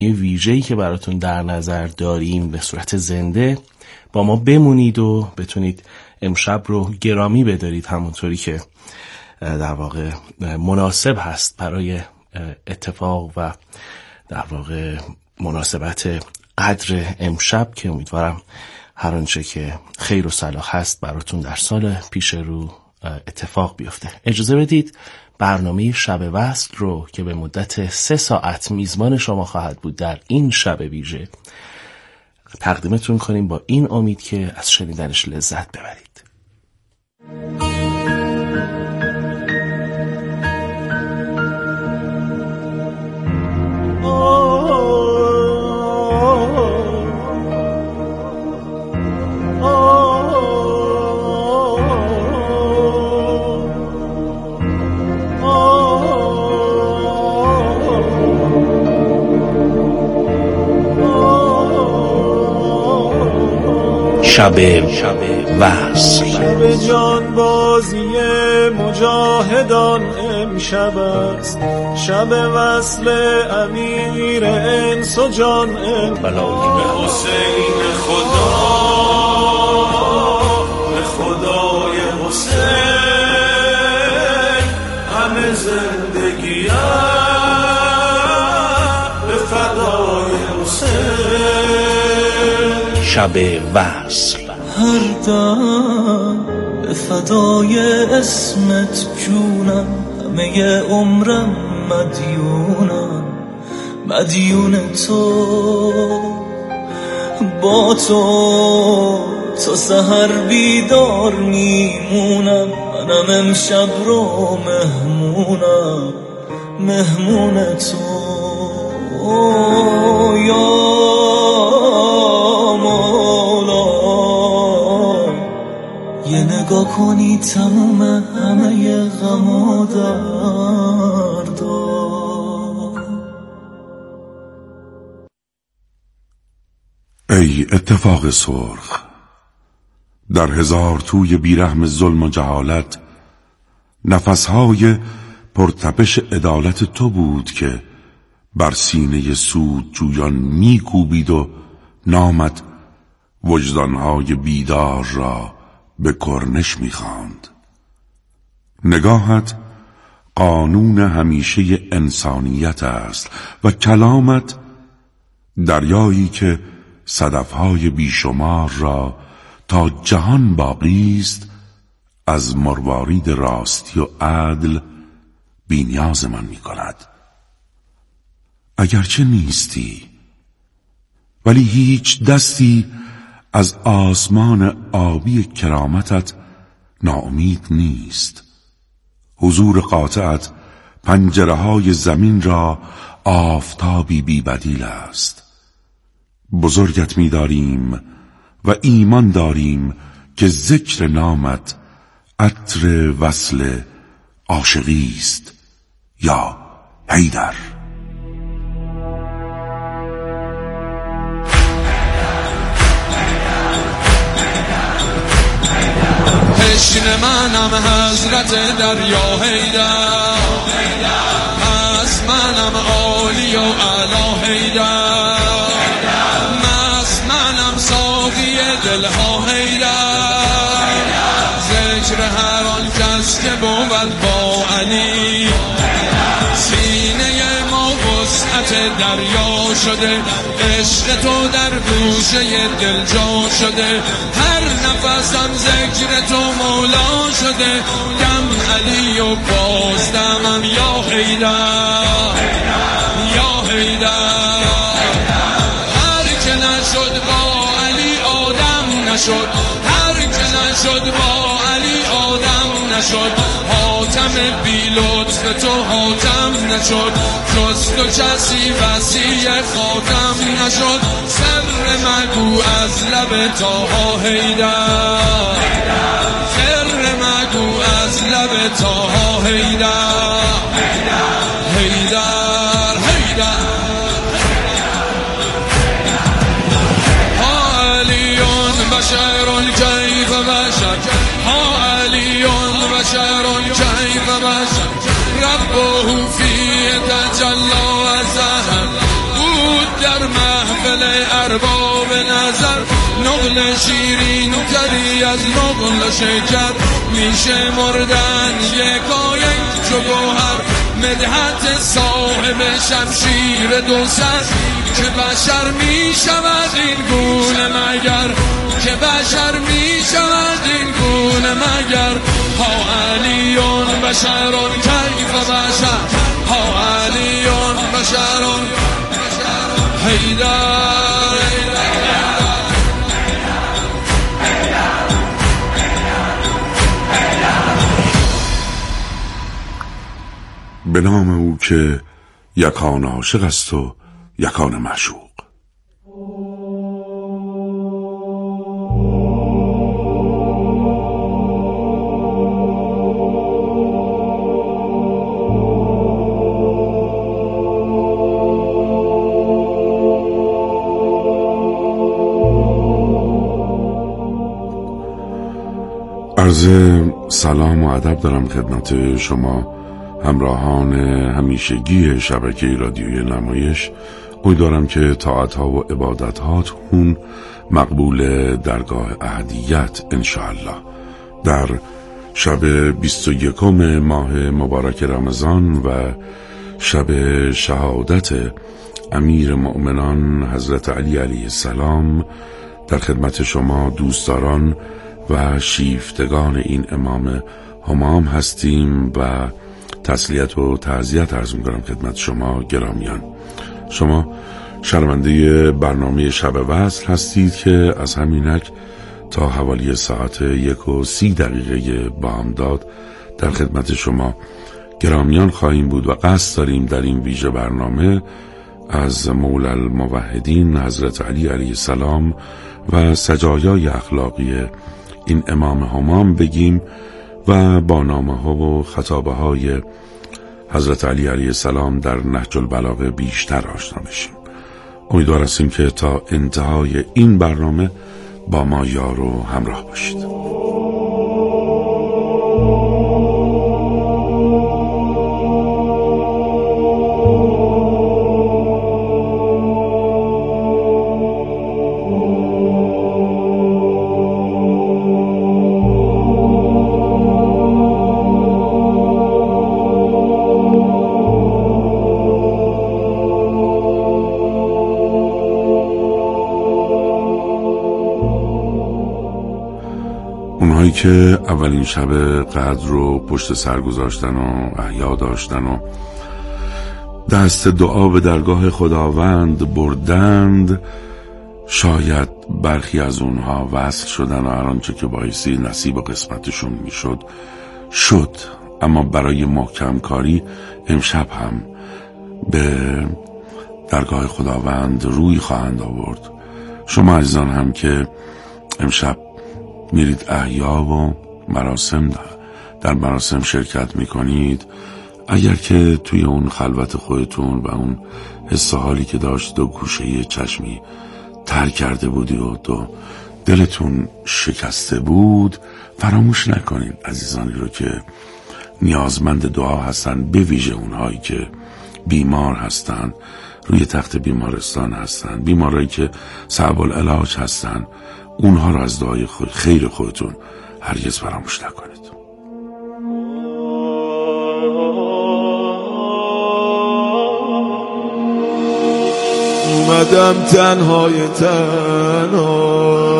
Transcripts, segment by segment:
ویژه‌ای که براتون در نظر داریم به صورت زنده با ما بمونید و بتونید امشب رو گرامی بدارید، همونطوری که در واقع مناسب هست برای اتفاق و در واقع مناسبت قدر امشب، که امیدوارم هر آنچه که خیر و صلاح هست براتون در سال پیش رو اتفاق بیفته. اجازه بدید برنامه شب وصل رو که به مدت 3 ساعت میزبان شما خواهد بود در این شب ویژه تقدیمتون کنیم، با این امید که از شنیدنش لذت ببرید. شب وصل، شب جان بازی مجاهدان امشب است، شب وصل امیر انس و جان بلایی به حسین خدا، به خدای حسین همه زندگی به فدای حسین. شب وصل، هر دم به فدای اسمت جونم، همه عمرم مدیون تو، با تو سحر بیدار میمونم، منم امشب رو مهمون تو. یا یه نگاه کنی تموم همه غم و دردا. ای اتفاق سرخ، در هزار توی بیرحم ظلم و جهالت نفسهای پرتپش عدالت تو بود که بر سینه سود جویان میکوبید و نامت وجدانهای بیدار را به کرنش میخواند. نگاهت قانون همیشه انسانیت است و کلامت دریایی که صدفهای بیشمار را تا جهان باقی است از مروارید راستی و عدل بی‌نیازمان می‌کند. اگرچه نیستی، ولی هیچ دستی از آسمان آبی کرامتت ناامید نیست. حضور قاطعت پنجره‌های زمین را آفتابی بی‌بدیل است. بزرگت می‌داریم و ایمان داریم که ذکر نامت عطر وصل عاشقی است. یا حیدر. تشنه منم حضرت دریا حیدر، از منم عالی و اعلی حیدر، از منم ساقی دلها حیدر، ذکر هر آن کس که بود با علی، سینه ما وسعت دریا شده، عشق تو در گوشه دل جا شده، هر نفسم ذکر تو مولا شده، دم علی و بازدمم یا حیدر، یا حیدر. هر که نشد با علی آدم نشد، هر که نشد با علی آدم نشد، حاتم بی لطف تو حاتم نشد، جز تو کسی وسیع خاتم نشد، سر مگو از لب طاها حیدر، سر مگو از لب طاها حیدر، حیدر حیدر. ها علیون بشر کیف بشر، ها علیون بشر کیف بشر، ربه فی تجلی و زهر، بود محفل ارباب نظر، نقل شیرین تری از نقل شکر، میشه مردن یکایک چو گوهر، مدحت صاحب شمشیر دو سر، که بشر میشود این گونه مگر، که بشر میشود این گونه مگر. ها علیون بشرون کیف بشر، ها علیون بشرون حیدر. به نام او که یکان عاشق است و یکان معشوق. عرض سلام و ادب دارم خدمت شما همراهان همیشگی شبکه رادیوی نمایش. امیدوارم که طاعت‌ها و عبادت‌هاتون مقبول درگاه احدیت انشاءالله. در شب 21 ماه مبارک رمضان و شب شهادت امیر مؤمنان حضرت علی علیه السلام در خدمت شما دوستداران و شیفتگان این امام همام هستیم و تسلیت و تعزیت عرض می‌کنم خدمت شما گرامیان. شما شنونده برنامه شب وصل هستید که از همینک تا حوالی ساعت 1:30 بامداد در خدمت شما گرامیان خواهیم بود و قصد داریم در این ویژه برنامه از مولا الموحدین حضرت علی علیه السلام و سجایای اخلاقی این امام همام بگیم و با نامه ها و خطابه های حضرت علی علیه السلام در نهج البلاغه بیشتر آشنا بشیم. امیدوار هستیم که تا انتهای این برنامه با ما یار و همراه باشید. اونهایی که اولین شب قدر رو پشت سر گذاشتن و احیا داشتن و دست دعا به درگاه خداوند بردند، شاید برخی از اونها وصل شدن و هر آنچه که بایستی نصیب و قسمتشون میشد شد. اما برای محکم کاری امشب هم به درگاه خداوند روی خواهند آورد. شما عزیزان هم که امشب میرید احیا و در مراسم شرکت میکنید، اگر که توی اون خلوت خودتون و اون حس حالی که داشت دو گوشه چشمی تر کرده بودی و دلتون شکسته بود، فراموش نکنید عزیزانی رو که نیازمند دعا هستن، به ویژه اونهایی که بیمار هستن، روی تخت بیمارستان هستن، بیمارایی که صعب العلاج هستن، اونها رو از دعای خیر خودتون هرگز فراموش نکنید. اومدم تنهای تنها،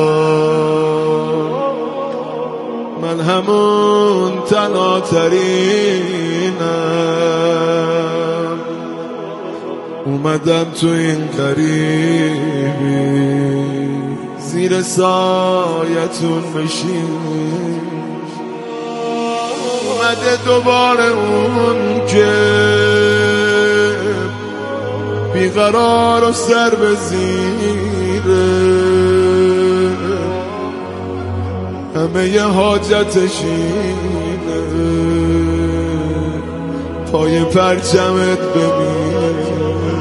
من همون تنها ترینم، اومدم تو این قریبی زیر سایتون بشین، اومده دوباره اون که بیقرار و سر به زیره، همه ی حاجتش اینه پای پرچمت ببین.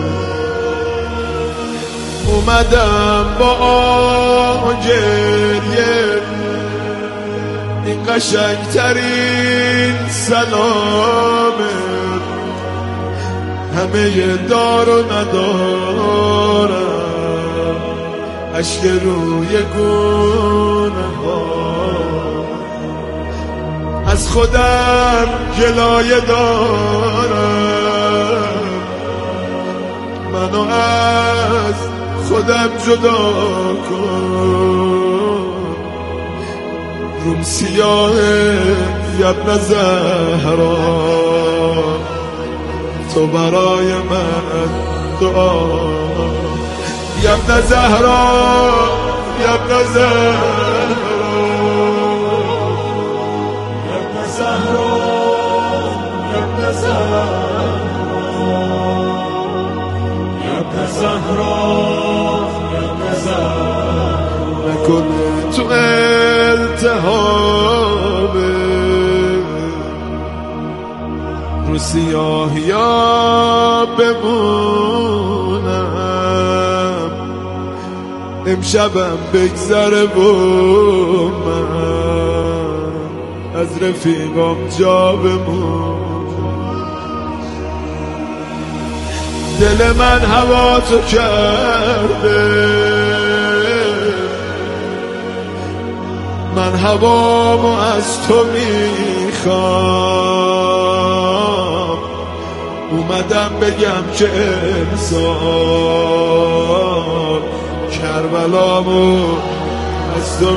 اومدم با گریه این قشنگترین سلامه، همه ی دار و ندارم اشک روی گونه ها، از خودم گلایه دارم، منو از خودم جدا کن. روم سیاهه یبن زهرا، تو برای من دعا. یبن زهرا یبن زهرا یبن زهرا یبن زهرا یبن زهرا یبن زهرا، نکنه تو التهابه رو سیاهیا بمونم، امشبم بگذره و من از رفیقام جا بمونم. دل من هوا تو کرده، من هوامو از تو میخوام، اومدم بگم که انسان کربلامو از تو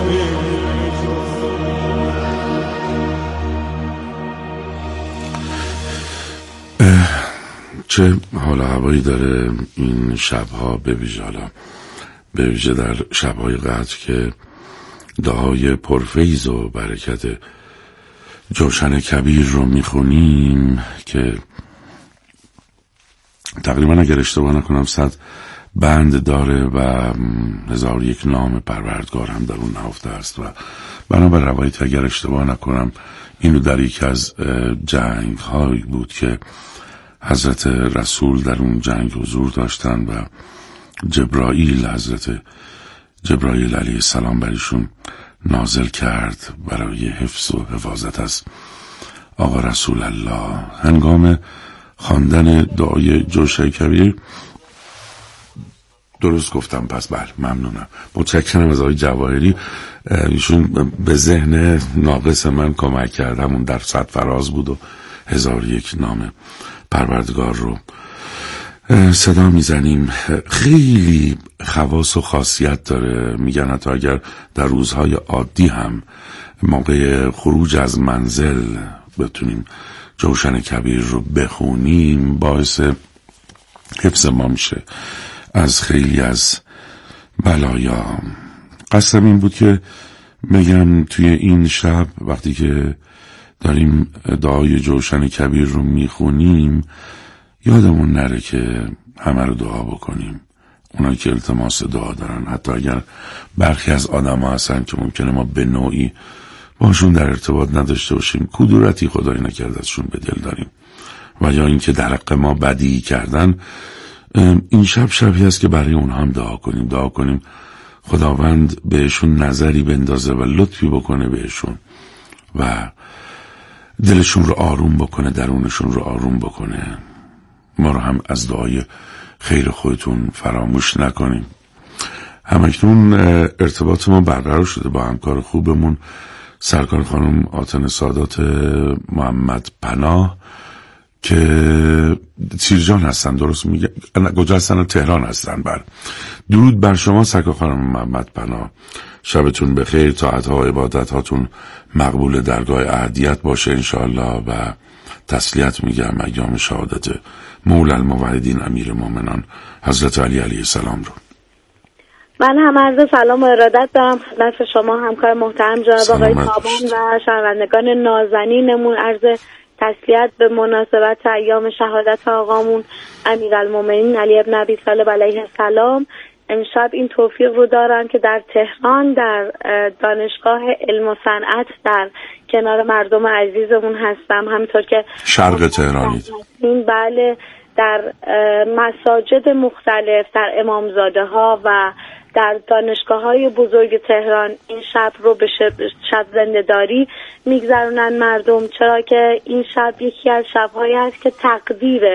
چه حال هوایی داره این شبها، به ویژه در شبهای قدر که دعای پرفیض و برکت جوشن کبیر رو میخونیم که تقریبا اگر اشتباه نکنم 100 بند داره و 1001 نام پروردگار هم در اون نهفته است. و بنابر روایت اگر اشتباه نکنم اینو در یک از جنگ هایی بود که حضرت رسول در اون جنگ حضور داشتن و حضرت جبرائیل علیه السلام برایشون نازل کرد برای حفظ و حفاظت از آقا رسول الله. هنگام خواندن دعای جوشن کبیر، درست گفتم پس بله ممنونم، متشکرم از آقای جواهری، ایشون به ذهن ناقص من کمک کرد، همون در 100 فراز بود و 1001 نام پروردگار رو صدا میزنیم. خیلی خواص و خاصیت داره، میگن حتی اگر در روزهای عادی هم موقع خروج از منزل بتونیم جوشن کبیر رو بخونیم باعث حفظ ما میشه از خیلی از بلایا. قصدم این بود که میگم توی این شب وقتی که داریم دعای جوشن کبیر رو میخونیم یادمون نره که همه رو دعا بکنیم، اونا که التماس دعا دارن، حتی اگر برخی از آدم ها هستن که ممکنه ما به نوعی باشون در ارتباط نداشته باشیم، کدورتی خدایی نکرده ازشون به دل داریم و یا اینکه در حق ما بدی کردن، این شبی هست که برای اونها هم دعا کنیم خداوند بهشون نظری بندازه و لطفی بکنه بهشون و دلشون رو آروم بکنه، درونشون رو آروم بکنه. ما رو هم از دعای خیر خودتون فراموش نکنیم. همکنون ارتباط ما برقرار شده با همکار خوبمون سرکار خانم آتن سادات محمد پناه که تیرجان هستن، درست میگه؟ کجا هستن؟ تهران هستن. درود بر شما سرکار خانم محمد پناه، شبتون بخیر، طاعت‌ها و عبادت‌هاتون مقبول درگاه احدیت باشه انشاءالله و تسلیت میگم ایام شهادت مولی الموحدین امیر مومنان حضرت علی علیه السلام رو. من هم عرض سلام و ارادت دارم خدمت شما همکار محترم جناب آقای تابان و شنوندگان نازنینمون. عرض تسلیت به مناسبت ایام شهادت آقامون امیرالمومنین علی بن ابی طالب علیه السلام. امشب این توفیق رو دارم که در تهران در دانشگاه علم و صنعت در کنار مردم عزیزمون هستم، همینطور که شرق تهرانید. بله، در مساجد مختلف، در امامزاده ها و در دانشگاه‌های بزرگ تهران این شب رو به شب زنده‌داری میگذرونن مردم، چرا که این شب یکی از شب‌هایی است که تقدیر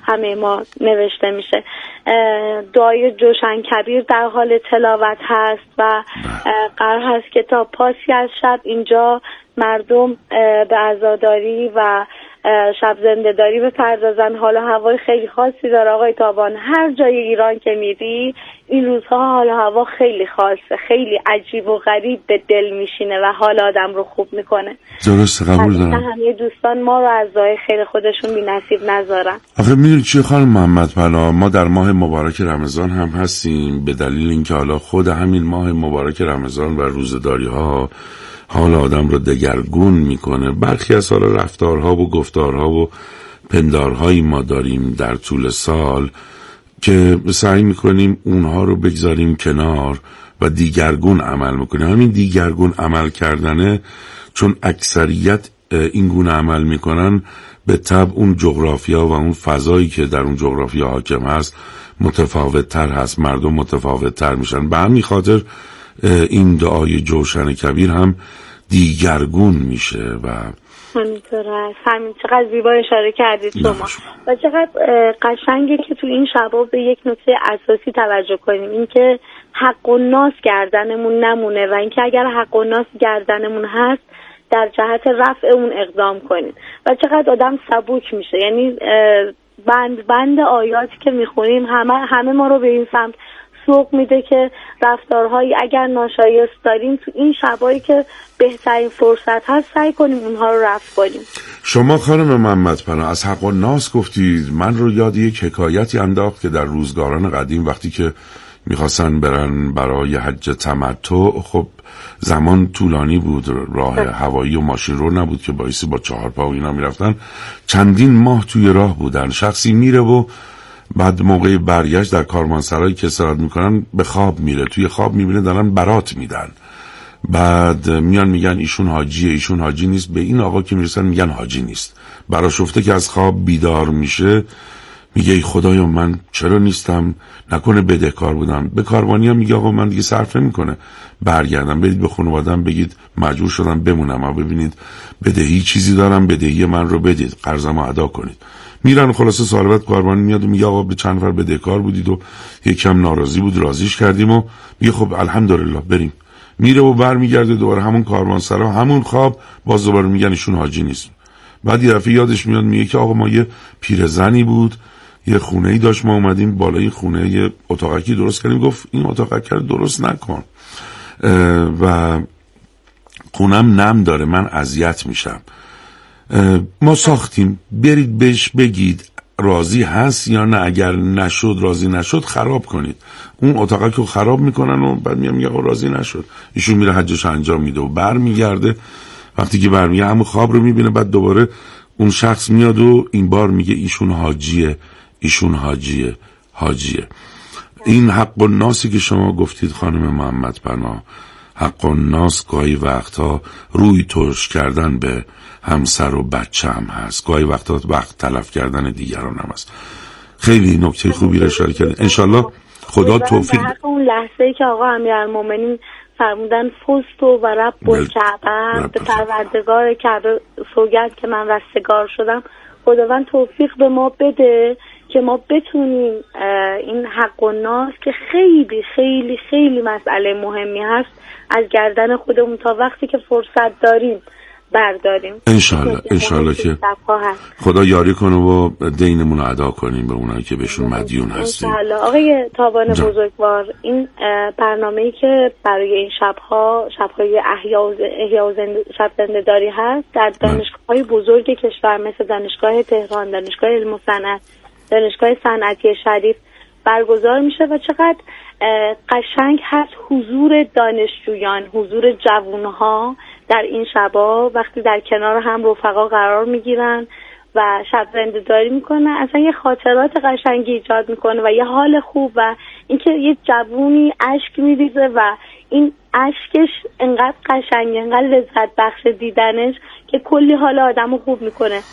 همه ما نوشته میشه. دعای جوشن کبیر در حال تلاوت هست و قرار هست که تا پاسی از شب اینجا مردم به عزاداری و شب زنده‌داری بپردازن. حالا هوای خیلی خاصی داره آقای تابان، هر جای ایران که میری این روزها حالا هوا خیلی خاصه، خیلی عجیب و غریب به دل میشینه و حال آدم رو خوب میکنه. درسته، قبول دارم. همه دوستان ما رو از دعای خیر خودشون بی نصیب نذارن. آخه میدونی چیه خانم محمد پناه، ما در ماه مبارک رمضان هم هستیم، به دلیل اینکه حالا خود همین ماه مبارک رمضان و روزداری ها حال آدم رو دگرگون میکنه. برخی از حالا رفتارها و گفتارها و پندارهایی ما داریم در طول سال که سعی میکنیم اونها رو بگذاریم کنار و دیگرگون عمل میکنیم. همین دیگرگون عمل کردنه، چون اکثریت این گونه عمل میکنن، به طبع اون جغرافیا و اون فضایی که در اون جغرافیا حاکم هست متفاوت تر هست، مردم متفاوت تر میشن. به همین خاطر این دعای جوشن کبیر هم دیگرگون میشه و همینطور هست. همین چقدر زیبا اشاره کردید شما و چقدر قشنگه که تو این شبا به یک نکته اساسی توجه کنیم، اینکه حق و ناس گردنمون نمونه و اینکه اگر حق و ناس گردنمون هست در جهت رفع اون اقدام کنیم و چقدر آدم سبک میشه. یعنی بند آیاتی که میخونیم همه ما رو به این سمت سوق میده که رفتارهایی اگر ناشایست داریم تو این شبایی که بهترین فرصت هست سعی کنیم اونها رو رفع کنیم. شما خانم محمد پناه از حق و ناس گفتید، من رو یاد یک حکایتی انداخت که در روزگاران قدیم وقتی که میخواستن برن برای حج تمتع، خب زمان طولانی بود، راه هوایی و ماشین رو نبود که بایستی با 4 پا و اینا میرفتن، چندین ماه توی راه بودن. شخصی میره و بعد موقع برگشت در کاروانسرایی که استراحت میکنن به خواب میره، توی خواب میبینه دارن برات میدن، بعد میان میگن ایشون حاجیه، ایشون حاجی نیست. به این آقا که میرسن میگن حاجی نیست. براشفته که از خواب بیدار میشه میگه ای خدایا من چرا نیستم، نکنه بدهکار بودم. به کاروانی هم میگه آقا من دیگه صرف نمیکنه، برگردم برید به خانواده‌ام بگید مجبور شدم بمونم، اما ببینید بدهی چیزی دارم، بدهی من رو بدید، قرضمو ادا کنید. میرن خلاصه سال بعد کاروانی میاد و میگه آقا به چند نفر بدهکار بودید و یکم ناراضی بود راضیش کردیم و میگه خب الحمدلله بریم. میره و برمیگرده دوباره همون کاروانسرا، همون خواب، باز دوباره میگن ایشون حاجی نیست. بعد یه دفعه یادش میاد میگه که آقا ما یه پیرزنی بود، یه خونه‌ای داشت، ما اومدیم بالای خونه یه اتاقکی درست کردیم. گفت این اتاقک رو درست نکن و خونم نم داره، من اذیت میشم. ما ساختیم، برید بهش بگید راضی هست یا نه، اگر نشد راضی نشد خراب کنید. اون اتاقک رو خراب میکنن و بعد میگه آقا راضی نشد. ایشون میره حجش انجام میده و برمیگرده. وقتی که برمیگرده همون خواب رو میبینه. بعد دوباره اون شخص میاد و این بار میگه ایشون حاجیه، ایشون حاجیه، حاجیه. این حق و ناسی که شما گفتید خانم محمد پناه، حق و ناس گاهی وقتا روی ترش کردن به همسر و بچه هم هست، گاهی وقتا وقت تلف کردن دیگران هم هست. خیلی نکته خوبی رو اشاره کردید. انشالله خدا توفیق. اون لحظه‌ای که آقا امیرالمومنین فرمودن فستو و رب الکعبه، به پروردگار کعبه سوگند که من رستگار شدم، خداوند توفیق به ما بده که ما بتونیم این حق و ناس که خیلی خیلی خیلی مسئله مهمی هست از گردن خودمون تا وقتی که فرصت داریم برداریم. انشالله که خدا یاری کنه و دینمون رو ادا کنیم به اونایی که بهشون مدیون هستیم. انشالله. آقای تابان بزرگوار، این برنامه‌ای که برای این شب‌های احیا و شب زنده‌داری هست در دانشگاه‌های بزرگ کشور مثل دانشگاه تهران، دانشگاه علم و صنعت، دانشگاه صنعتی شریف برگزار میشه و چقدر قشنگ هست حضور دانشجویان، حضور جوانها در این شبا وقتی در کنار هم رفقا قرار میگیرن و شب زنده‌داری میکنن، اصلا یه خاطرات قشنگی ایجاد میکنه و یه حال خوب و اینکه یه جوونی اشک میریزه و این اشکش انقدر قشنگه، انقدر لذت بخش دیدنش که کلی حال آدمو خوب میکنه.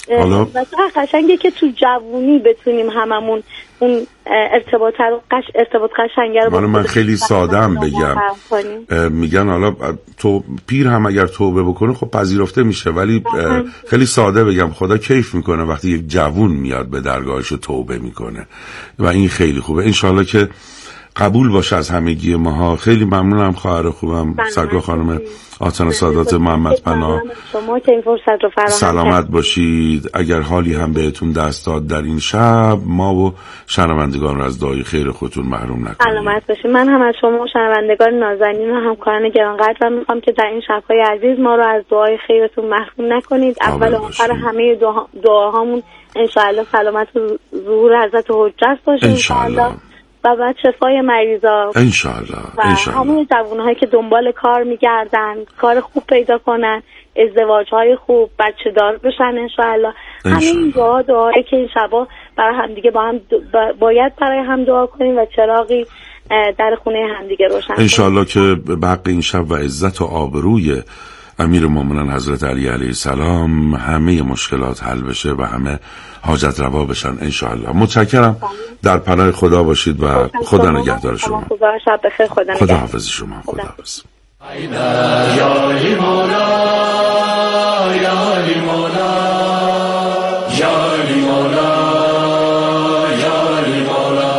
حالا و قشنگه که تو جوونی بتونیم هممون اون ارتباط قشنگه رو من خیلی ساده‌ام بگم، میگن حالا تو پیر هم اگر توبه بکنه خب پذیرفته میشه، ولی خیلی ساده بگم خدا کیف میکنه وقتی یک جوون میاد به درگاهش و توبه میکنه و این خیلی خوبه. انشالله که قبول باشه از همگی ماها. خیلی ممنونم خواهر خوبم سرکار خانم آتنا سادات محمد پناه، شما که این فرصت رو فراهم سلامت باشید. اگر حالی هم بهتون دست داد در این شب، ما و شنوندگان رو از دعای خیر خودتون محروم نکنید. سلامت باشید. من هم از شما شنوندگان نازنین و همکاران گرانقدر میخوام که در این شب‌های عزیز ما رو از دعای خیرتون محروم نکنید. اول و آخر همه دعاهامون انشاءالله سلامت و ظهور حضرت حجت باشه انشاءالله، و بعد شفای مریضا انشاءالله و همون جوانهایی که دنبال کار میگردن کار خوب پیدا کنن، ازدواجهای خوب، بچه دار بشن انشاءالله. همین دعایی که این شبا برای همدیگه باید برای هم دعا کنیم و چراغی در خونه همدیگه روشن انشاءالله که به حق این شب و عزت و آبروی امیر مومنان حضرت علی علیه السلام همه مشکلات حل بشه و همه حاجت روا بشن انشاءالله. متشکرم. در پناه خدا باشید و خدا نگهدار شما. خدا شب بخیر. خدا حافظ شما. خدا حافظ. یا علی مولا، یا علی مولا، یا علی مولا، یا علی مولا.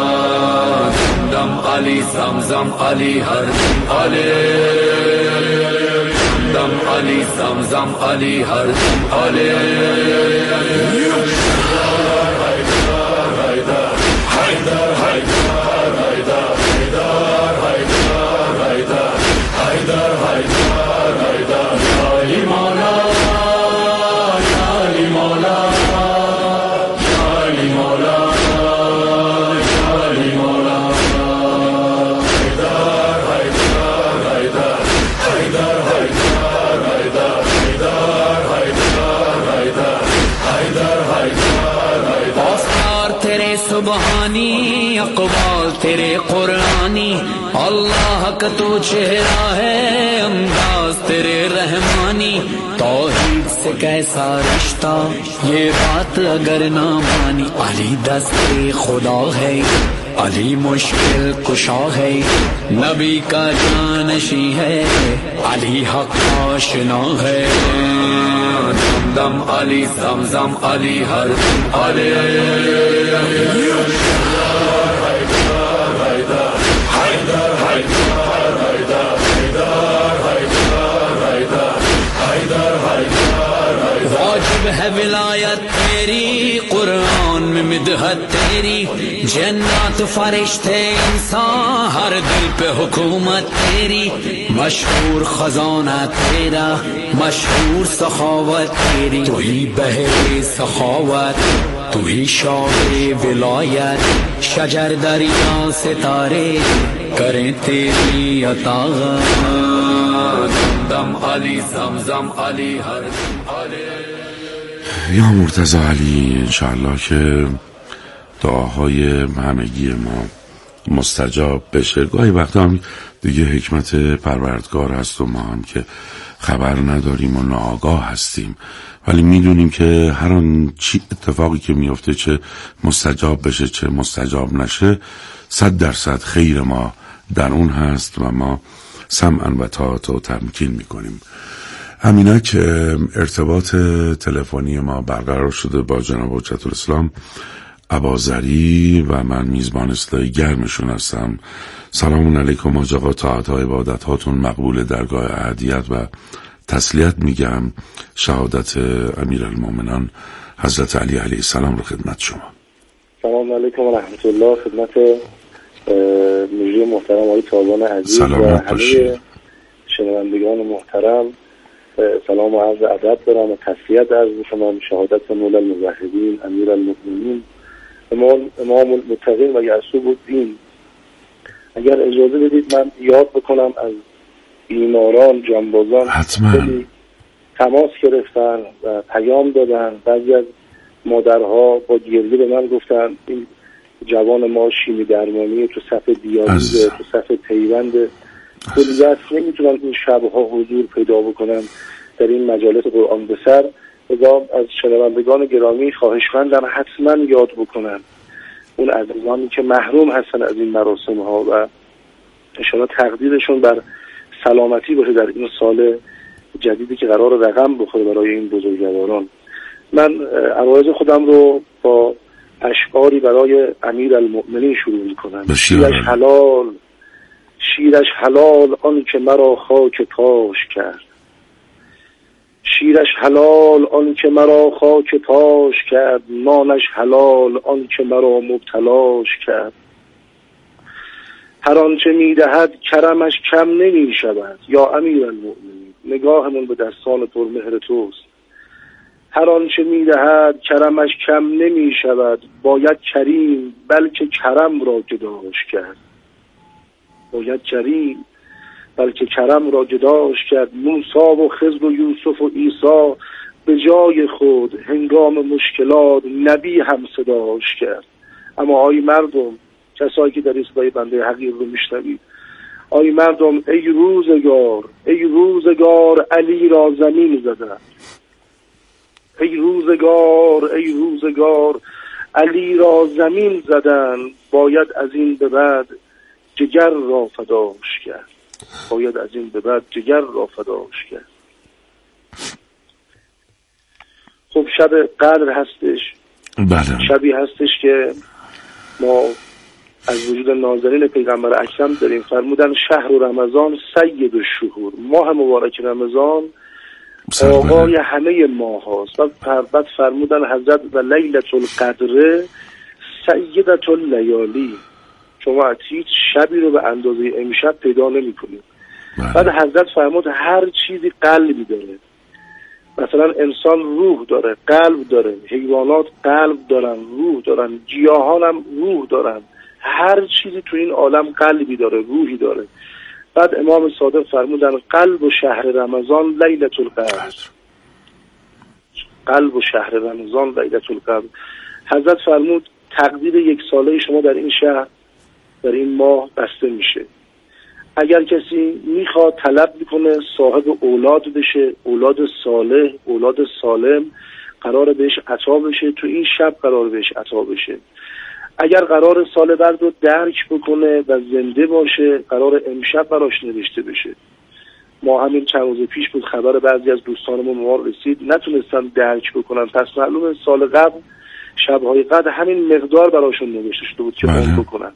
دم علی زمزم علی هر علی، دم علی زمزم علی هر علی. सुबहानी अक़बाल तेरे कुरानी, अल्लाह का तू चेहरा है अंदाज तेरे रहमानी। तौहीद से कैसा रिश्ता ये बात अगर ना मानी, अली दस्ते खुदा है, अली मुश्किल कुशा है, नबी का जानशी है, अली हक आशना है। दम दम अली ज़मज़म अली हर अली। वाजिब है विलायत तेरी, कुरान में मिदहत तेरी, जन्नत फरिश्ते इंसान हर दिल पे हुकूमत तेरी। मशहूर खजाना तेरा, मशहूर सखावत तेरी, तू ही बहरे सखावत, तू ही शाहे विलायत। शजर दरिया सितारे करें तेरी अताअत। दम अली ज़मज़म अली हर अली। یا مرتضی علی، انشاءالله که دعاهای همگی ما مستجاب بشه. گاهی وقتا هم دیگه حکمت پروردگار هست و ما هم که خبر نداریم و ناآگاه هستیم، ولی میدونیم که هر آن چی اتفاقی که میفته، چه مستجاب بشه چه مستجاب نشه، 100% خیر ما در اون هست و ما سمعا و طاعت و تمکین میکنیم. همینک ارتباط تلفنی ما برقرار شده با جناب حجت الاسلام اباظری و من میزبان اصلاحی گرمشون هستم. سلام علیکم حاج آقا، طاعت و عبادت هاتون مقبول درگاه احدیت و تسلیت میگم. شهادت امیرالمومنان حضرت علی علیه السلام رو خدمت شما. سلام علیکم و رحمت الله. خدمت مجری محترم آقای تابان عزیز و همه شنوندگان محترم سلام و عرض ادب دارم و تسلیت عرض می‌کنم. شهادت مولا الموحدین امیرالمؤمنین امام المتقین و یعصوب الدین. اگر اجازه بدید من یاد بکنم از بیماران جانبازان خیلی تماس گرفتن و پیام دادن. بعضی از مادرها با گریه به من گفتن این جوان ما شیمی درمانی تو صف دیالیز، تو صف پیوند، کلیت نمیتونن این شبها حضور پیدا بکنن در این مجالس قرآن به سر. لذا از شنوندگان گرامی خواهشمندم حتما یاد بکنن اون عزیزانی که محروم هستن از این مراسم ها و انشاءالله تقدیرشون بر سلامتی باشه در این سال جدیدی که قرار رقم بخوره برای این بزرگواران. من عرایض خودم رو با اشعاری برای امیرالمؤمنین شروع میکنم. شیرش حلال آن که مرا خاک پاش کرد، شیرش حلال آن که مرا خاک پاش کرد، نانش حلال آن که مرا مبتلاش کرد. هر آنچه میدهد کرمش کم نمی شود یا امیرالمؤمنین، نگاهمون به دستان پرمهر توست. هر آنچه میدهد کرمش کم نمی شود، باید کریم بلکه کرم را جداش کرد. باید کریم بلکه کرم را جداش کرد. موسی و خضر و یوسف و عیسی به جای خود هنگام مشکلات نبی هم صداش کرد. اما آی مردم، کسایی که در این صدای بنده حقیر رو میشنوید، آی مردم، ای روزگار علی را زمین زدند. ای روزگار علی را زمین زدند، باید از این به بعد جگر را فداش کرد. باید از این به بعد جگر را فداش کرد. خب شب قدر هستش. بله. شبی هستش که ما از وجود نازنین پیغمبر اکرم داریم. فرمودن شهر رمضان سید الشهور، ماه مبارک رمضان آقای همه ماه هاست. بعد فرمودن حضرت و لیلة القدر سیدة اللیالی، شما هیچ شبی رو به اندازه امشب پیدا نمی کنید. بعد حضرت فرمود هر چیزی قلبی داره. مثلا انسان روح داره، قلب داره، حیوانات قلب دارن، روح دارن، گیاهان هم روح دارن. هر چیزی تو این عالم قلبی داره، روحی داره. بعد امام صادق فرمودن قلب و شهر رمضان لیلة القدر. قلب و شهر رمضان لیلة القدر. حضرت فرمود تقدیر یک ساله شما در این شهر، در این ماه بسته میشه. اگر کسی میخواد طلب میکنه صاحب اولاد بشه، اولاد صالح، اولاد سالم، قرار بهش عطا بشه، تو این شب قرار بهش عطا بشه. اگر قرار سال بعد رو درک بکنه و زنده باشه، قرار امشب براش نوشته بشه. ما همین چند روز پیش بود خبر بعضی از دوستانمون ما رسید نتونستن درک بکنن، پس معلومه سال قبل شب‌های قدر همین مقدار براشون نوشته شده بود که اون بکنن.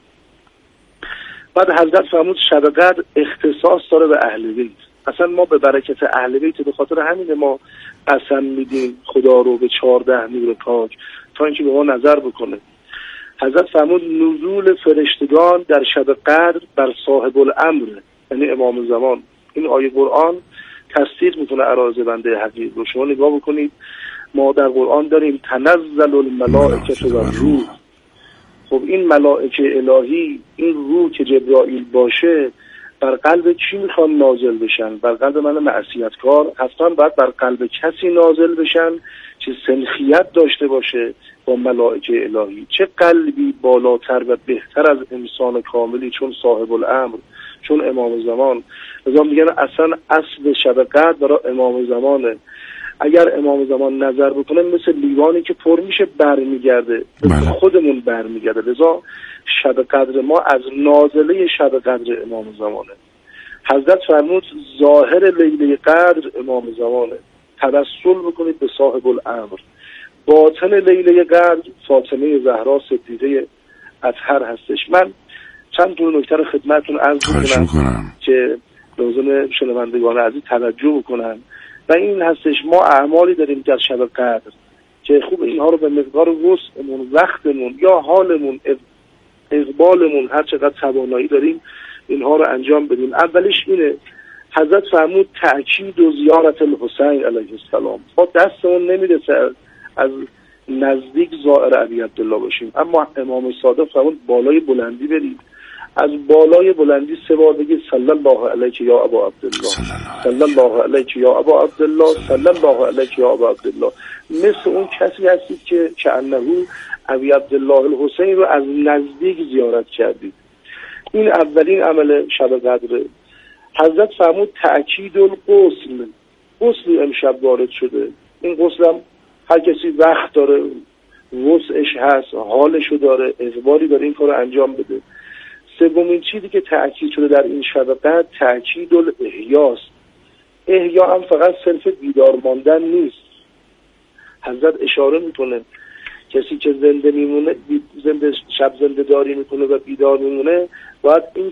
بعد حضرت فرمود شب قدر اختصاص داره به اهل بیت. اصلا ما به برکت اهل بیت به خاطر همین ما قسم میدیم خدا رو به 14 نور پاک تا اینکه به ما نظر بکنه. حضرت فرمود نزول فرشتگان در شب قدر بر صاحب الامر، یعنی امام زمان. این آیه قرآن تصدیق میکنه عرایض بنده حقیر رو. شما نگاه بکنید، ما در قرآن داریم تنزل الملائکه و روح. خب این ملائکه الهی، این روح که جبرائیل باشه، بر قلب کی میخوان نازل بشن؟ بر قلب من معصیتکار؟ حتما باید بر قلب کسی نازل بشن که سنخیت داشته باشه با ملائکه الهی. چه قلبی بالاتر و بهتر از انسان کاملی چون صاحب الامر، چون امام زمان. لذا میگن اصلا اصل شب قدر برای امام زمانه. اگر امام زمان نظر بکنه مثل لیوانی که پر میشه برمیگرده، مثل خودمون برمیگرده. لذا شب قدر ما از نازله شب قدر امام زمانه. حضرت فرمود ظاهر لیله قدر امام زمانه، توسل بکنید به صاحب الامر. باطن لیله قدر فاطمه زهرا صدیقه اطهر هستش. من چند دو نکته رو خدمتتون عرض می‌کنم که لازم شنوندگان عزیز توجه بکنن و این هستش ما اعمالی داریم در شب قدر که خوب اینها رو به مقدار وسعمون، وقتمون یا حالمون، اقبالمون، هر چقدر توانایی داریم اینها رو انجام بدیم. اولیش اینه حضرت فرمود تأکید و زیارت الحسین علیه السلام. ما دستمون نمیرسه از نزدیک زائر ابی عبدالله باشیم، اما امام صادق فرمود بالای بلندی برید، از بالای بلندی 3 بار بگید صلی الله علیک یا ابا عبدالله، صلی الله علیک یا ابا عبدالله، صلی الله علیک یا ابا عبدالله. مثل اون کسی هستید که انه ابی عبدالله الحسین رو از نزدیک زیارت کردید. این اولین عمل شب قدره. حضرت فرمود تأکید الغسل. غسل امشب وارد شده، این غسلم هر کسی وقت داره، وسعش هست، حالشو داره، اجباری داره این کار رو انجام بده. سومین چیزی که تأکید شده در این شب قدر تأکید الاحیاست. احیا هم فقط صرف بیدار ماندن نیست. حضرت اشاره میکنه کسی که زنده میمونه، شب زنده داری میکنه و بیدار میمونه، باید این